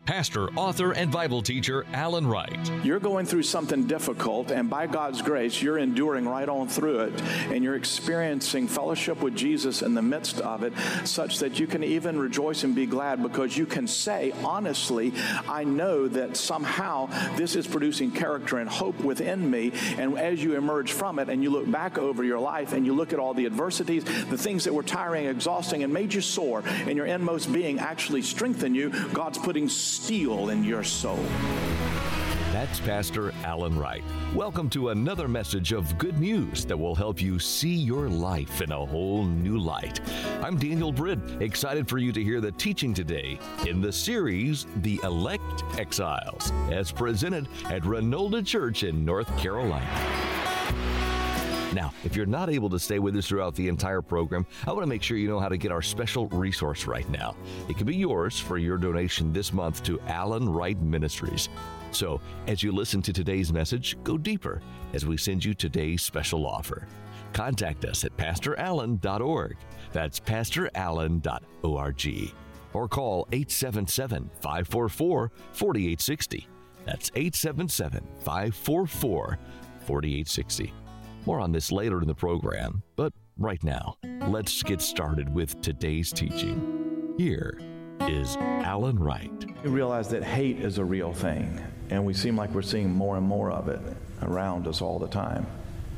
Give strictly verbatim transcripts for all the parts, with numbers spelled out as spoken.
pastor, author, and Bible teacher Alan Wright. You're going through something difficult, and by God's grace, you're enduring right on through it, and you're experiencing fellowship with Jesus in the midst of it, such that you can even rejoice and be glad because you can say, honestly, I know that somehow this is producing character and hope within me, and as you emerge from it and you look back over your life and you look at all the adversities, the things that were tiring, exhausting, and made you sore, and your inmost being actually strengthen you, God's putting steel in your soul. That's Pastor Alan Wright. Welcome to another message of good news that will help you see your life in a whole new light. I'm Daniel Britt, excited for you to hear the teaching today in the series, The Elect Exiles, as presented at Renolda Church in North Carolina. Now, if you're not able to stay with us throughout the entire program, I want to make sure you know how to get our special resource right now. It can be yours for your donation this month to Alan Wright Ministries. So, as you listen to today's message, go deeper as we send you today's special offer. Contact us at pastor allen dot org. That's pastor allen dot org. Or call eight seven seven, five four four, four eight six zero. That's eight seven seven, five four four, four eight six zero. More on this later in the program, but right now, let's get started with today's teaching. Here is Alan Wright. We realize that hate is a real thing, and we seem like we're seeing more and more of it around us all the time.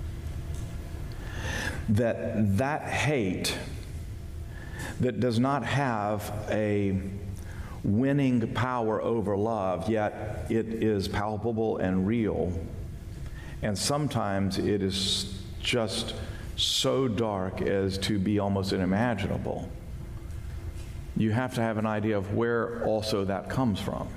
That that hate that does not have a winning power over love, yet it is palpable and real. And sometimes it is just so dark as to be almost unimaginable. You have to have an idea of where also that comes from.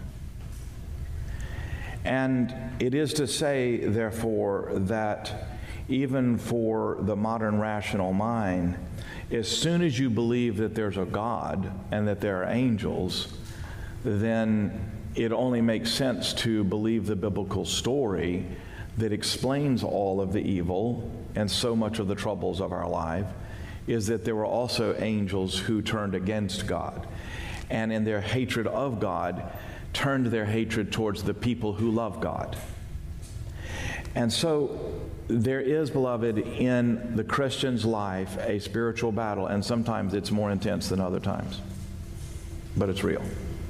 And it is to say, therefore, that even for the modern rational mind, as soon as you believe that there's a God and that there are angels, then it only makes sense to believe the biblical story that explains all of the evil and so much of the troubles of our life, is that there were also angels who turned against God, and in their hatred of God, turned their hatred towards the people who love God. And so there is, beloved, in the Christian's life a spiritual battle, and sometimes it's more intense than other times, but it's real.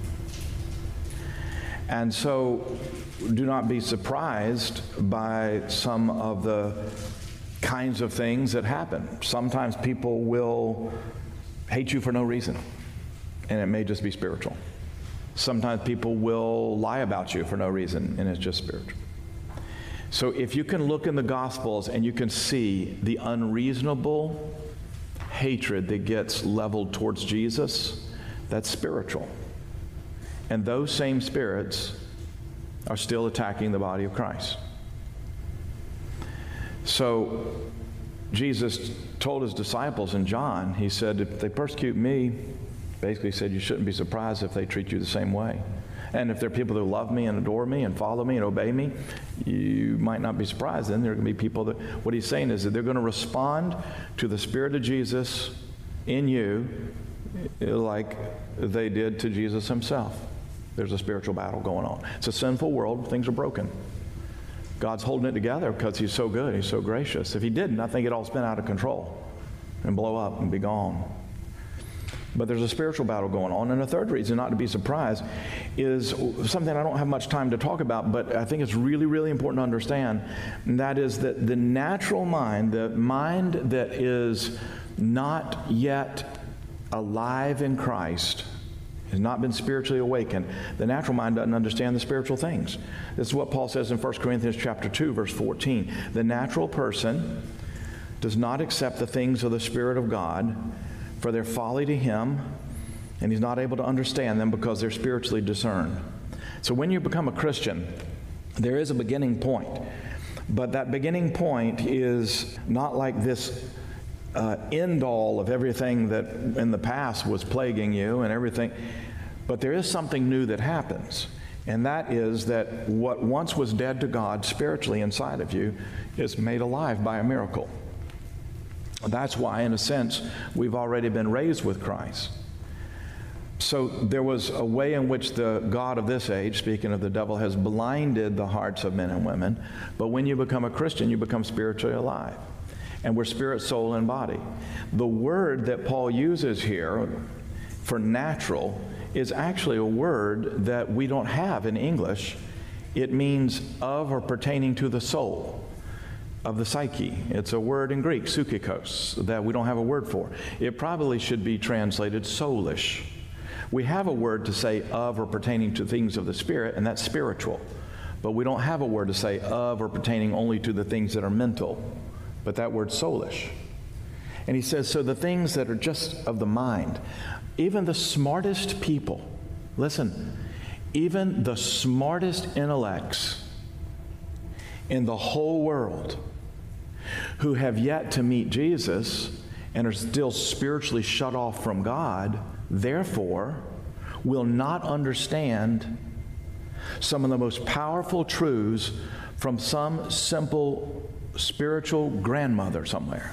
And so do not be surprised by some of the kinds of things that happen. Sometimes people will hate you for no reason, and it may just be spiritual. Sometimes people will lie about you for no reason, and it's just spiritual. So if you can look in the Gospels and you can see the unreasonable hatred that gets leveled towards Jesus, that's spiritual. And those same spirits are still attacking the body of Christ. So Jesus told his disciples in John, he said, if they persecute me, basically said you shouldn't be surprised if they treat you the same way. And if there are people who love me and adore me and follow me and obey me, you might not be surprised. Then there are going to be people that, what he's saying is that they're going to respond to the Spirit of Jesus in you like they did to Jesus himself. There's a spiritual battle going on. It's a sinful world. Things are broken. God's holding it together because he's so good. He's so gracious. If he didn't, I think it'd all spin out of control and blow up and be gone. But there's a spiritual battle going on. And a third reason not to be surprised is something I don't have much time to talk about, but I think it's really, really important to understand. And that is that the natural mind, the mind that is not yet alive in Christ, has not been spiritually awakened, the natural mind doesn't understand the spiritual things. This is what Paul says in First Corinthians chapter two, verse fourteen. The natural person does not accept the things of the Spirit of God, for their folly to him, and he's not able to understand them because they're spiritually discerned. So when you become a Christian, there is a beginning point. But that beginning point is not like this uh, end all of everything that in the past was plaguing you and everything. But there is something new that happens. And that is that what once was dead to God spiritually inside of you is made alive by a miracle. That's why, in a sense, we've already been raised with Christ. So there was a way in which the god of this age, speaking of the devil, has blinded the hearts of men and women. But when you become a Christian, you become spiritually alive. And we're spirit, soul, and body. The word that Paul uses here for natural is actually a word that we don't have in English. It means of or pertaining to the soul, of the psyche. It's a word in Greek, psychikos, that we don't have a word for. It probably should be translated soulish. We have a word to say of or pertaining to things of the spirit, and that's spiritual. But we don't have a word to say of or pertaining only to the things that are mental. But that word's soulish. And he says, so the things that are just of the mind, even the smartest people, listen, even the smartest intellects in the whole world who have yet to meet Jesus and are still spiritually shut off from God, therefore, will not understand some of the most powerful truths from some simple spiritual grandmother somewhere.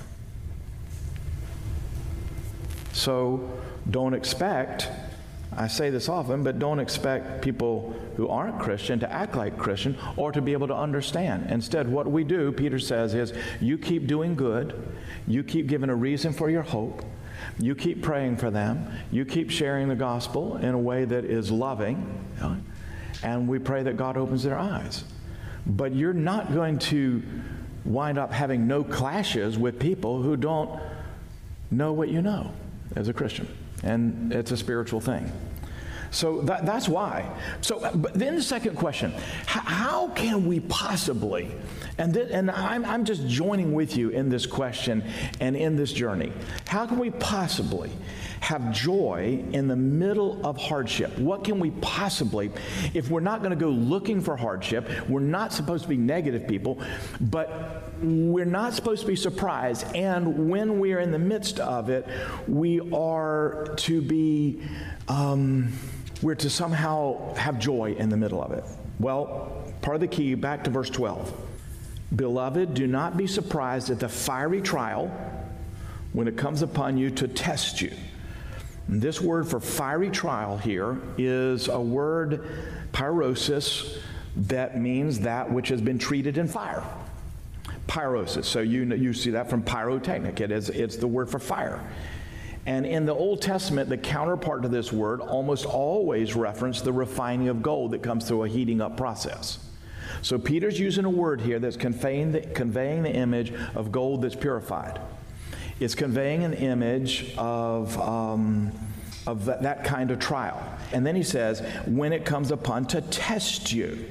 So don't expect, I say this often, but don't expect people who aren't Christian to act like Christian or to be able to understand. Instead, what we do, Peter says, is you keep doing good, you keep giving a reason for your hope, you keep praying for them, you keep sharing the gospel in a way that is loving, you know, and we pray that God opens their eyes. But you're not going to wind up having no clashes with people who don't know what you know as a Christian. And it's a spiritual thing. So that, that's why. So, but then the second question, how, how can we possibly, and, th- and I'm, I'm just joining with you in this question and in this journey, how can we possibly have joy in the middle of hardship? What can we possibly, if we're not going to go looking for hardship, we're not supposed to be negative people, but we're not supposed to be surprised, and when we are in the midst of it, we are to be, um, we're to somehow have joy in the middle of it. Well, part of the key, back to verse twelve. Beloved, do not be surprised at the fiery trial when it comes upon you to test you. And this word for fiery trial here is a word, pyrosis, that means that which has been treated in fire. Pyrosis. So you you see that from pyrotechnic. It is it's the word for fire. And in the Old Testament, the counterpart to this word almost always referenced the refining of gold that comes through a heating up process. So Peter's using a word here that's conveying the, conveying the image of gold that's purified. It's conveying an image of, um, of that, that kind of trial. And then he says, when it comes upon to test you.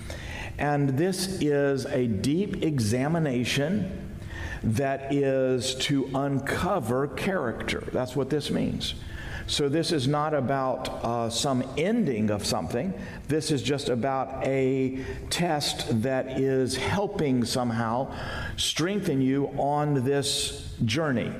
And this is a deep examination that is to uncover character. That's what this means. So this is not about uh, some ending of something. This is just about a test that is helping somehow strengthen you on this journey.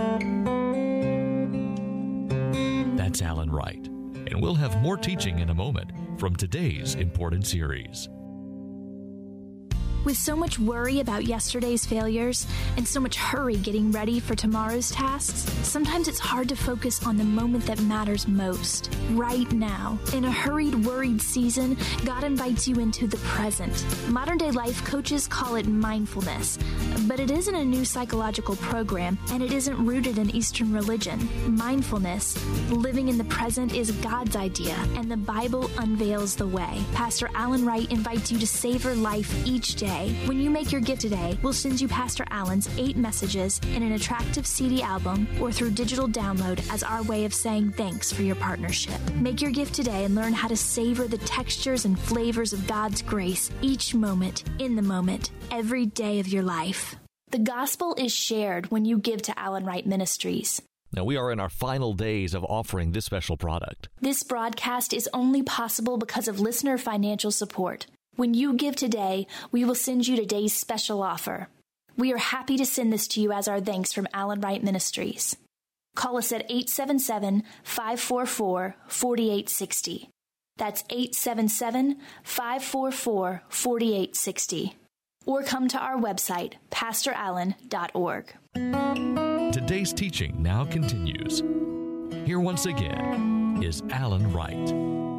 That's Alan Wright. And we'll have more teaching in a moment from today's important series. With so much worry about yesterday's failures and so much hurry getting ready for tomorrow's tasks, sometimes it's hard to focus on the moment that matters most, right now. In a hurried, worried season, God invites you into the present. Modern-day life coaches call it mindfulness, but it isn't a new psychological program, and it isn't rooted in Eastern religion. Mindfulness, living in the present, is God's idea, and the Bible unveils the way. Pastor Alan Wright invites you to savor life each day. When you make your gift today, we'll send you Pastor Alan's eight messages in an attractive C D album or through digital download as our way of saying thanks for your partnership. Make your gift today and learn how to savor the textures and flavors of God's grace each moment, in the moment, every day of your life. The gospel is shared when you give to Alan Wright Ministries. Now, we are in our final days of offering this special product. This broadcast is only possible because of listener financial support. When you give today, we will send you today's special offer. We are happy to send this to you as our thanks from Alan Wright Ministries. Call us at eight seven seven, five four four, four eight six zero. That's eight seven seven, five four four, four eight six zero. Or come to our website, pastor allen dot org. Today's teaching now continues. Here once again is Alan Wright.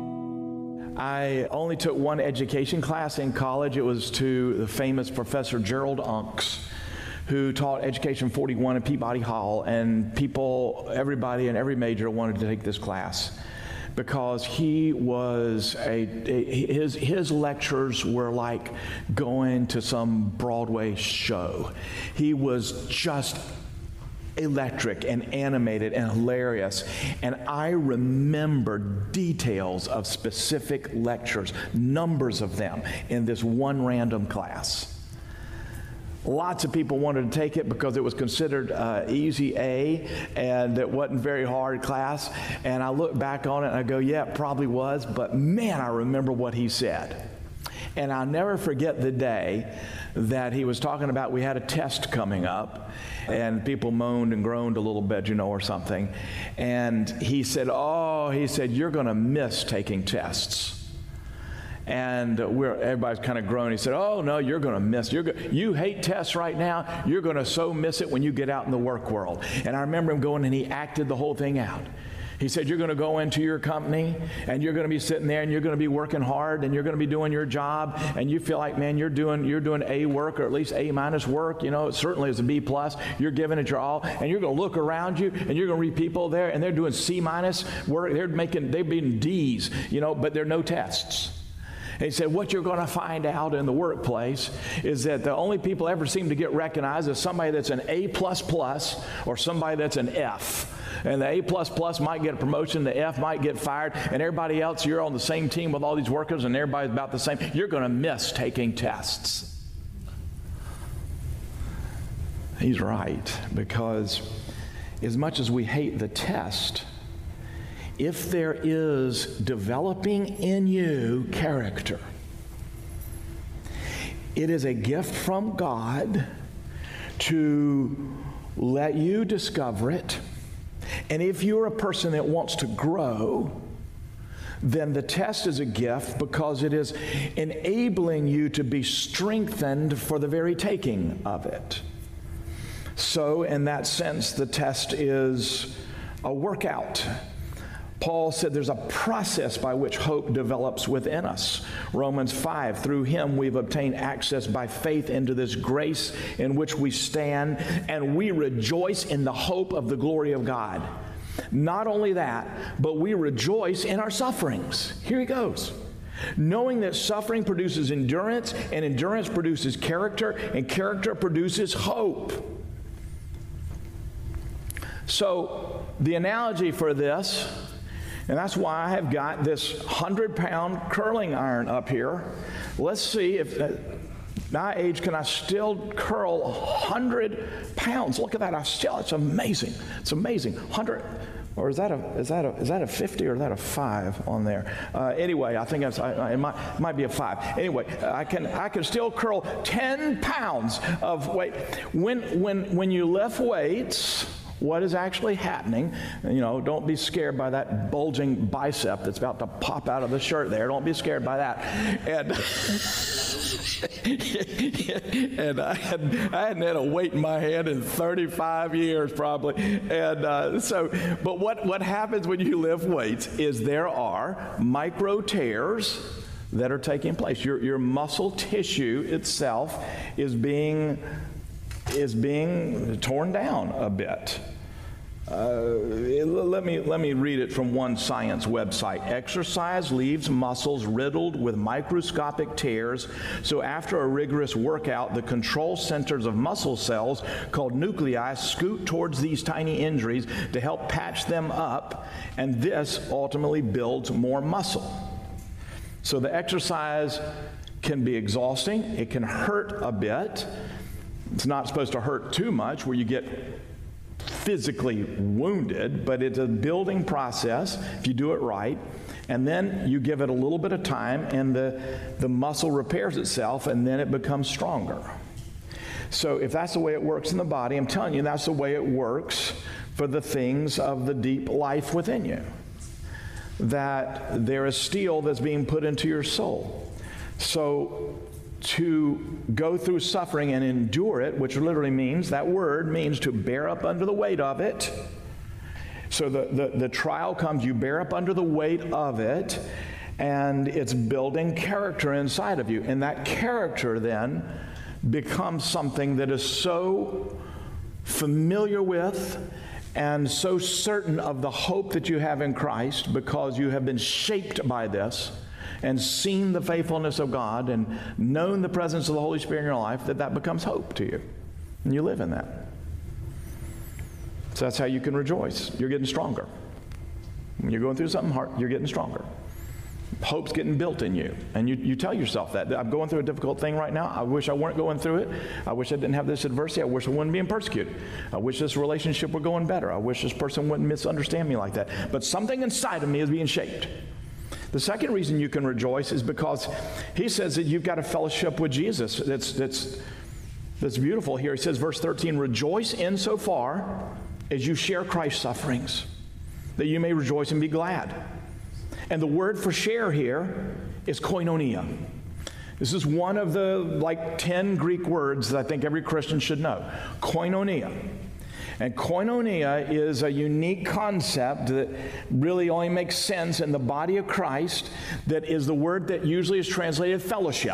I only took one education class in college. It was to the famous Professor Gerald Unks, who taught Education forty-one at Peabody Hall, and people, everybody in every major wanted to take this class because he was a, a his his lectures were like going to some Broadway show. He was just electric and animated and hilarious. And I remember details of specific lectures, numbers of them, in this one random class. Lots of people wanted to take it because it was considered uh, easy A, and it wasn't very hard class. And I look back on it and I go, yeah, it probably was, but man, I remember what he said. And I'll never forget the day that he was talking about we had a test coming up, and people moaned and groaned a little bit, you know, or something. And he said, oh, he said, you're going to miss taking tests. And we're, everybody's kind of groaning. He said, oh, no, you're going to miss. You're go- you hate tests right now. You're going to so miss it when you get out in the work world. And I remember him going, and he acted the whole thing out. He said, you're going to go into your company, and you're going to be sitting there, and you're going to be working hard, and you're going to be doing your job, and you feel like, man, you're doing you're doing A work, or at least A minus work. You know, it certainly is a B plus. You're giving it your all, and you're going to look around you, and you're going to read people there, and they're doing C minus work. They're making they've been D's, you know, but there are no tests. And he said, what you're going to find out in the workplace is that the only people ever seem to get recognized is somebody that's an A plus plus or somebody that's an F. And the A plus plus might get a promotion, the F might get fired, and everybody else, you're on the same team with all these workers, and everybody's about the same. You're going to miss taking tests. He's right, because as much as we hate the test, if there is developing in you character, it is a gift from God to let you discover it. And if you're a person that wants to grow, then the test is a gift because it is enabling you to be strengthened for the very taking of it. So in that sense, the test is a workout. Paul said there's a process by which hope develops within us. Romans five, through him we've obtained access by faith into this grace in which we stand, and we rejoice in the hope of the glory of God. Not only that, but we rejoice in our sufferings. Here he goes. Knowing that suffering produces endurance, and endurance produces character, and character produces hope. So the analogy for this, and that's why I have got this hundred-pound curling iron up here. Let's see if at my age can I still curl one hundred pounds. Look at that! I still. It's amazing. It's amazing. one hundred. Or is that a is that a is that a fifty or is that a five on there? Uh, anyway, I think that's I, it might it might be a five. Anyway, I can I can still curl ten pounds of weight. When when when you lift weights, what is actually happening, you know, don't be scared by that bulging bicep that's about to pop out of the shirt there. Don't be scared by that. And, and I, had, I hadn't had a weight in my hand in thirty-five years probably. And uh, so, but what, what happens when you lift weights is there are micro tears that are taking place. Your, your muscle tissue itself is being is being torn down a bit. Uh, let me let me read it from one science website. Exercise leaves muscles riddled with microscopic tears, so after a rigorous workout, the control centers of muscle cells, called nuclei, scoot towards these tiny injuries to help patch them up, and this ultimately builds more muscle. So the exercise can be exhausting. It can hurt a bit. It's not supposed to hurt too much where you get physically wounded, but it's a building process if you do it right. And then you give it a little bit of time, and the, the muscle repairs itself, and then it becomes stronger. So if that's the way it works in the body, I'm telling you, that's the way it works for the things of the deep life within you. That there is steel that's being put into your soul. So to go through suffering and endure it, which literally means, that word means to bear up under the weight of it. So the, the, the trial comes, you bear up under the weight of it, and it's building character inside of you. And that character then becomes something that is so familiar with and so certain of the hope that you have in Christ, because you have been shaped by this and seen the faithfulness of God and known the presence of the Holy Spirit in your life, that that becomes hope to you. And you live in that. So that's how you can rejoice. You're getting stronger. When you're going through something hard, you're getting stronger. Hope's getting built in you. And you, you tell yourself that. I'm going through a difficult thing right now. I wish I weren't going through it. I wish I didn't have this adversity. I wish I wouldn't be persecuted. I wish this relationship were going better. I wish this person wouldn't misunderstand me like that. But something inside of me is being shaped. The second reason you can rejoice is because he says that you've got a fellowship with Jesus. That's, that's, that's beautiful here. He says, verse thirteen, rejoice insofar as you share Christ's sufferings, that you may rejoice and be glad. And the word for share here is koinonia. This is one of the like ten Greek words that I think every Christian should know. Koinonia. And koinonia is a unique concept that really only makes sense in the body of Christ, that is the word that usually is translated fellowship.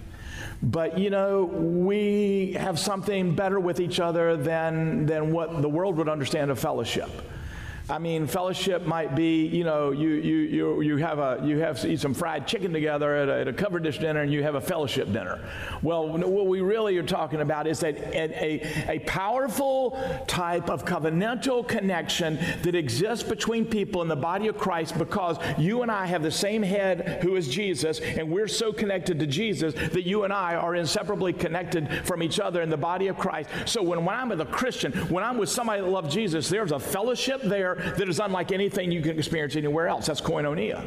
But, you know, we have something better with each other than, than what the world would understand of fellowship. I mean, fellowship might be, you know, you you you you have a you have eat some fried chicken together at a, at a covered dish dinner, and you have a fellowship dinner. Well, what we really are talking about is that a, a, a powerful type of covenantal connection that exists between people in the body of Christ, because you and I have the same head, who is Jesus, and we're so connected to Jesus that you and I are inseparably connected from each other in the body of Christ. So when, when I'm with a Christian, when I'm with somebody that loves Jesus, there's a fellowship there that is unlike anything you can experience anywhere else. That's koinonia.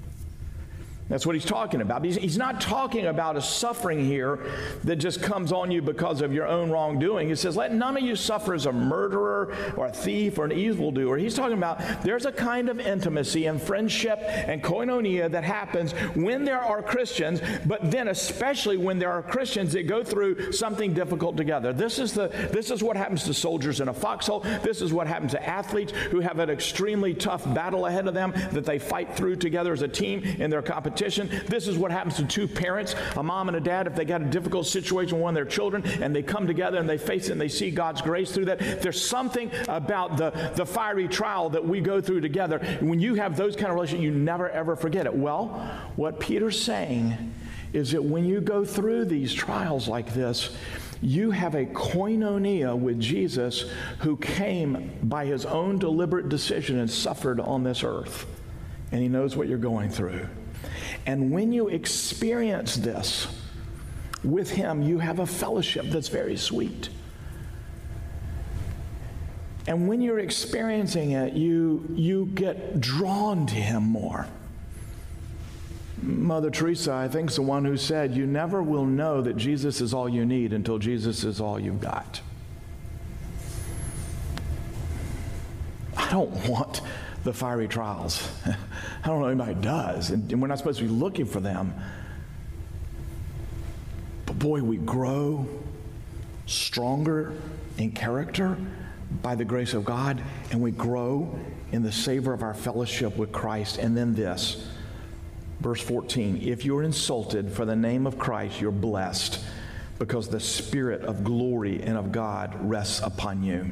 That's what he's talking about. He's, he's not talking about a suffering here that just comes on you because of your own wrongdoing. He says, let none of you suffer as a murderer or a thief or an evildoer. He's talking about there's a kind of intimacy and friendship and koinonia that happens when there are Christians, but then especially when there are Christians that go through something difficult together. This is, the, this is what happens to soldiers in a foxhole. This is what happens to athletes who have an extremely tough battle ahead of them that they fight through together as a team in their competition. This is what happens to two parents, a mom and a dad, if they got a difficult situation with one of their children, and they come together and they face it and they see God's grace through that. There's something about the, the fiery trial that we go through together. When you have those kind of relationships, you never ever forget it. Well, what Peter's saying is that when you go through these trials like this, you have a koinonia with Jesus, who came by his own deliberate decision and suffered on this earth. And he knows what you're going through. And when you experience this with him, you have a fellowship that's very sweet. And when you're experiencing it, you, you get drawn to him more. Mother Teresa, I think, is the one who said, you never will know that Jesus is all you need until Jesus is all you've got. I don't want the fiery trials. I don't know if anybody does, and, and we're not supposed to be looking for them. But boy, we grow stronger in character by the grace of God, and we grow in the savor of our fellowship with Christ. And then this, verse fourteen, if you're insulted for the name of Christ, you're blessed, because the Spirit of glory and of God rests upon you.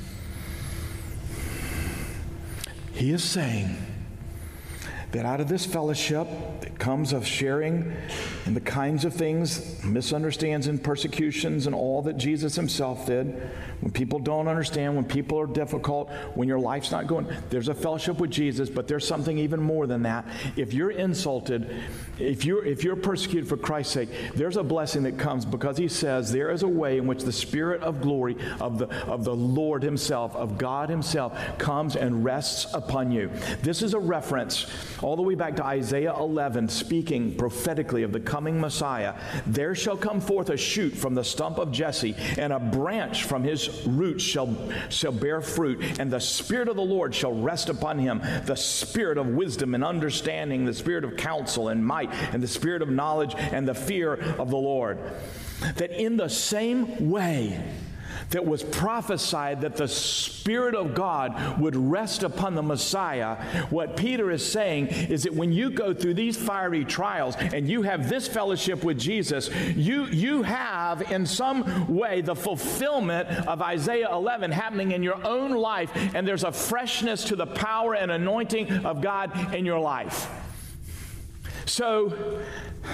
He is saying that out of this fellowship that comes of sharing in the kinds of things, misunderstandings and persecutions and all that Jesus himself did, when people don't understand, when people are difficult, when your life's not going, there's a fellowship with Jesus, but there's something even more than that. If you're insulted, if you're, if you're persecuted for Christ's sake, there's a blessing that comes, because he says there is a way in which the Spirit of glory of the, of the Lord himself, of God himself, comes and rests upon you. This is a reference all the way back to Isaiah eleven, speaking prophetically of the coming Messiah. There shall come forth a shoot from the stump of Jesse, and a branch from his roots shall, shall bear fruit, and the Spirit of the Lord shall rest upon him, the Spirit of wisdom and understanding, the Spirit of counsel and might, and the Spirit of knowledge and the fear of the Lord. That in the same way that was prophesied that the Spirit of God would rest upon the Messiah, what Peter is saying is that when you go through these fiery trials and you have this fellowship with Jesus, you, you have in some way the fulfillment of Isaiah eleven happening in your own life, and there's a freshness to the power and anointing of God in your life. So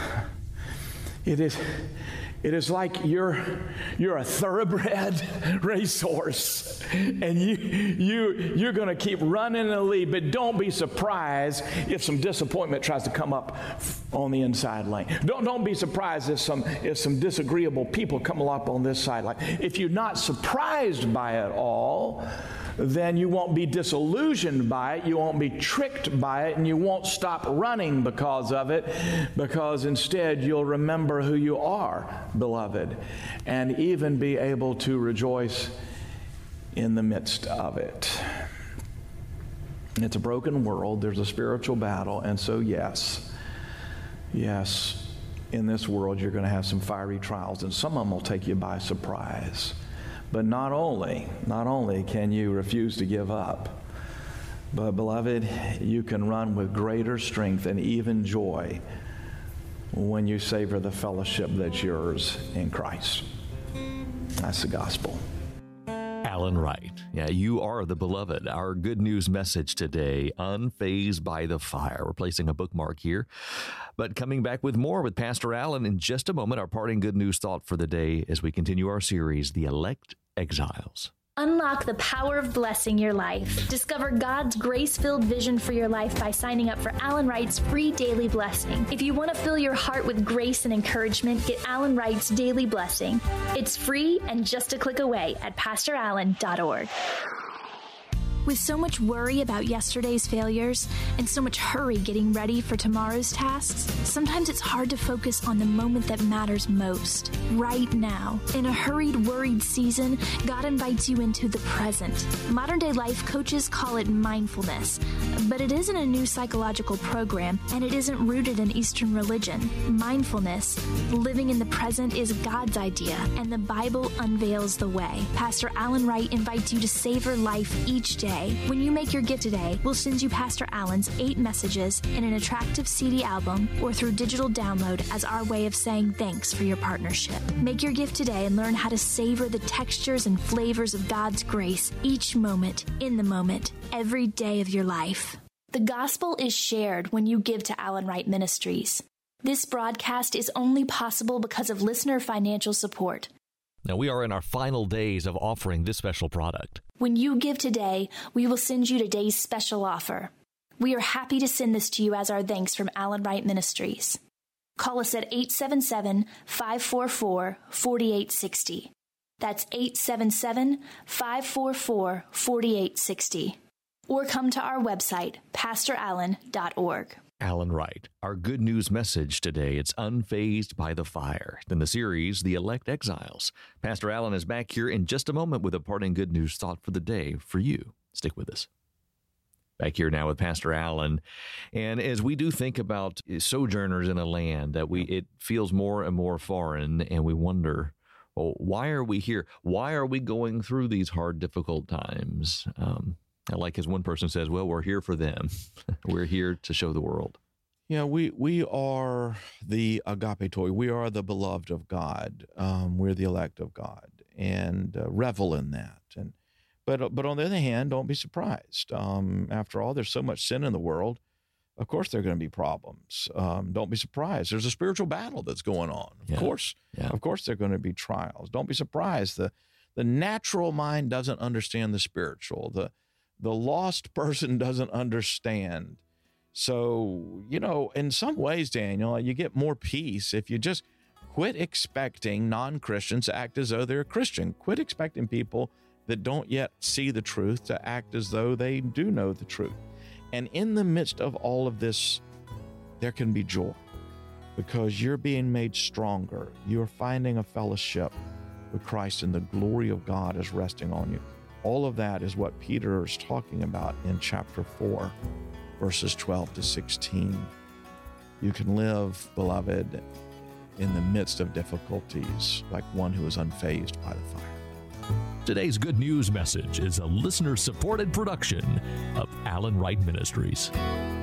it is It is like you're you're a thoroughbred racehorse, and you you you're going to keep running in the lead. But don't be surprised if some disappointment tries to come up on the inside lane. Don't don't be surprised if some if some disagreeable people come up on this sideline. If you're not surprised by it all, then you won't be disillusioned by it, you won't be tricked by it, and you won't stop running because of it, because instead you'll remember who you are, beloved, and even be able to rejoice in the midst of it. It's a broken world, there's a spiritual battle, and so yes, yes, in this world you're going to have some fiery trials, and some of them will take you by surprise. But not only, not only can you refuse to give up, but beloved, you can run with greater strength and even joy when you savor the fellowship that's yours in Christ. That's the gospel. Alan Wright. Yeah, you are the beloved. Our good news message today, unfazed by the fire. We're placing a bookmark here. But coming back with more with Pastor Alan in just a moment, our parting good news thought for the day as we continue our series, The Elect Exiles. Unlock the power of blessing your life. Discover God's grace-filled vision for your life by signing up for Alan Wright's free daily blessing. If you want to fill your heart with grace and encouragement, get Alan Wright's daily blessing. It's free and just a click away at pastor allen dot org. With so much worry about yesterday's failures and so much hurry getting ready for tomorrow's tasks, sometimes it's hard to focus on the moment that matters most, right now. In a hurried, worried season, God invites you into the present. Modern-day life coaches call it mindfulness, but it isn't a new psychological program, and it isn't rooted in Eastern religion. Mindfulness, living in the present, is God's idea, and the Bible unveils the way. Pastor Alan Wright invites you to savor life each day. When you make your gift today, we'll send you Pastor Alan's eight messages in an attractive C D album or through digital download as our way of saying thanks for your partnership. Make your gift today and learn how to savor the textures and flavors of God's grace each moment, in the moment, every day of your life. The gospel is shared when you give to Alan Wright Ministries. This broadcast is only possible because of listener financial support. Now, we are in our final days of offering this special product. When you give today, we will send you today's special offer. We are happy to send this to you as our thanks from Alan Wright Ministries. Call us at eight seven seven, five four four, four eight six zero. That's eight seven seven, five four four, four eight six zero. Or come to our website, pastor allen dot org. Alan Wright. Our good news message today, it's unfazed by the fire. In the series, The Elect Exiles. Pastor Alan is back here in just a moment with a parting good news thought for the day for you. Stick with us. Back here now with Pastor Alan. And as we do think about sojourners in a land that we it feels more and more foreign, and we wonder, well, why are we here? Why are we going through these hard, difficult times? Um, Like as one person says, well, we're here for them. We're here to show the world. Yeah, we we are the agapetoi. We are the beloved of God. Um, we're the elect of God, and uh, revel in that. And but but on the other hand, don't be surprised. Um, after all, there's so much sin in the world. Of course, there are going to be problems. Um, don't be surprised. There's a spiritual battle that's going on. Of Yeah. course, Yeah. of course, there are going to be trials. Don't be surprised. The the natural mind doesn't understand the spiritual. The The lost person doesn't understand. So, you know, in some ways, Daniel, you get more peace if you just quit expecting non-Christians to act as though they're a Christian. Quit expecting people that don't yet see the truth to act as though they do know the truth. And in the midst of all of this, there can be joy because you're being made stronger. You're finding a fellowship with Christ, and the glory of God is resting on you. All of that is what Peter is talking about in chapter four, verses twelve to sixteen. You can live, beloved, in the midst of difficulties like one who is unfazed by the fire. Today's Good News message is a listener-supported production of Alan Wright Ministries.